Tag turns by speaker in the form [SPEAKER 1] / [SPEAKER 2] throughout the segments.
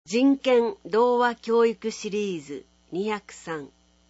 [SPEAKER 1] 人権童話教育シリーズ203、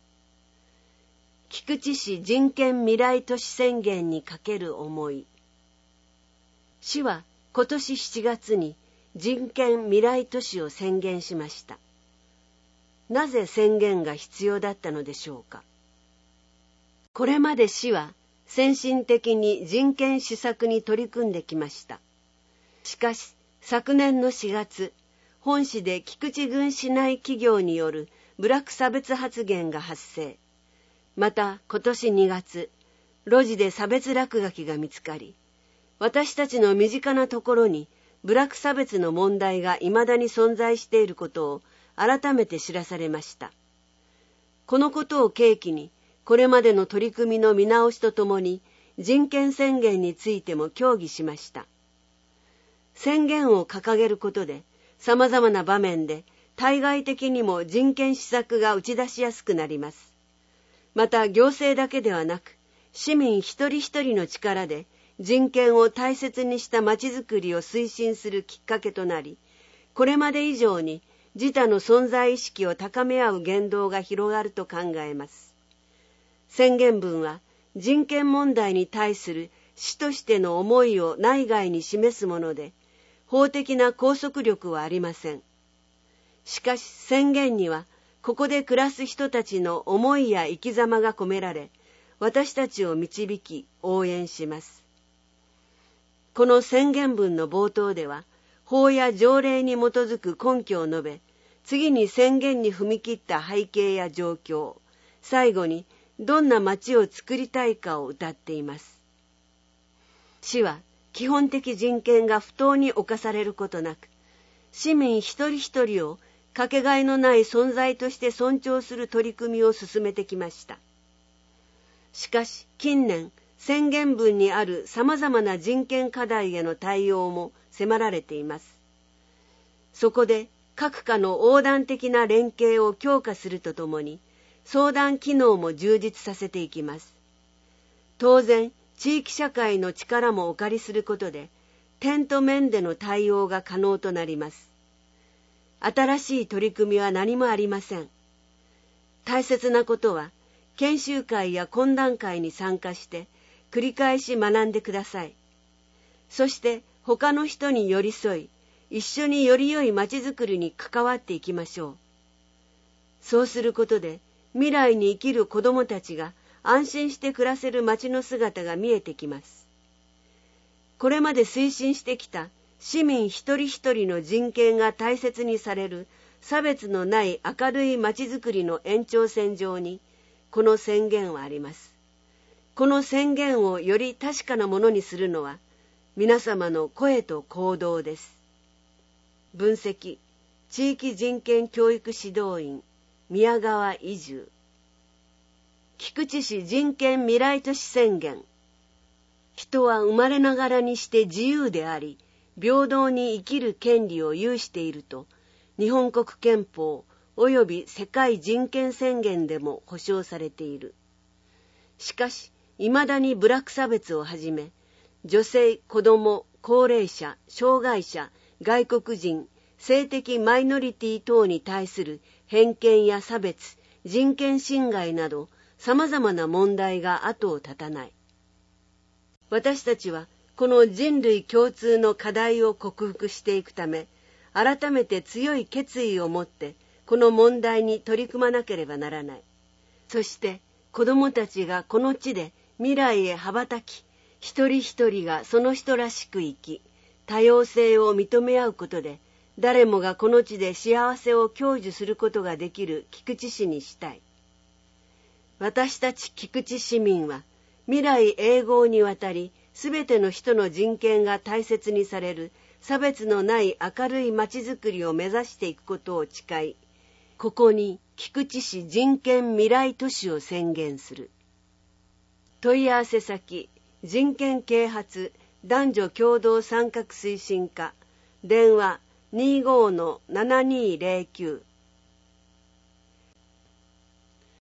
[SPEAKER 1] 菊池市人権未来都市宣言にかける思い。市は今年7月に人権未来都市を宣言しました。なぜ宣言が必要だったのでしょうか。これまで市は先進的に人権施策に取り組んできました。しかし昨年の4月、本市で菊池郡市内企業による部落差別発言が発生。また今年2月、路地で差別落書きが見つかり、私たちの身近なところに部落差別の問題が未だに存在していることを改めて知らされました。このことを契機に、これまでの取り組みの見直しとともに人権宣言についても協議しました。宣言を掲げることで、様々な場面で対外的にも人権施策が打ち出しやすくなります。また行政だけではなく、市民一人一人の力で人権を大切にしたまちづくりを推進するきっかけとなり、これまで以上に自他の存在意識を高め合う言動が広がると考えます。宣言文は人権問題に対する市としての思いを内外に示すもので、法的な拘束力はありません。しかし宣言には、ここで暮らす人たちの思いや生き様が込められ、私たちを導き応援します。この宣言文の冒頭では、法や条例に基づく根拠を述べ、次に宣言に踏み切った背景や状況、最後にどんな街を作りたいかを謳っています。市は、基本的人権が不当に侵されることなく、市民一人一人をかけがえのない存在として尊重する取り組みを進めてきました。しかし近年、宣言文にある様々な人権課題への対応も迫られています。そこで各課の横断的な連携を強化するとともに、相談機能も充実させていきます。当然、地域社会の力もお借りすることで、点と面での対応が可能となります。新しい取り組みは何もありません。大切なことは、研修会や懇談会に参加して、繰り返し学んでください。そして他の人に寄り添い、一緒により良いまちづくりに関わっていきましょう。そうすることで、未来に生きる子どもたちが、安心して暮らせる街の姿が見えてきます。これまで推進してきた市民一人一人の人権が大切にされる差別のない明るい街づくりの延長線上に、この宣言はあります。この宣言をより確かなものにするのは、皆様の声と行動です。分析、地域人権教育指導員、宮川移住。菊池市人権未来都市宣言。人は生まれながらにして自由であり、平等に生きる権利を有していると、日本国憲法及び世界人権宣言でも保障されている。しかし、未だに部落差別をはじめ、女性、子供、高齢者、障害者、外国人、性的マイノリティ等に対する偏見や差別、人権侵害など、様々な問題が後を絶たない。私たちはこの人類共通の課題を克服していくため、改めて強い決意を持ってこの問題に取り組まなければならない。そして子どもたちがこの地で未来へ羽ばたき、一人一人がその人らしく生き、多様性を認め合うことで、誰もがこの地で幸せを享受することができる菊池市にしたい。私たち菊池市民は未来永劫にわたりすべての人の人権が大切にされる差別のない明るいまちづくりを目指していくことを誓い、ここに菊池市人権未来都市を宣言する。問い合わせ先、人権啓発男女共同参画推進課、電話 25-7209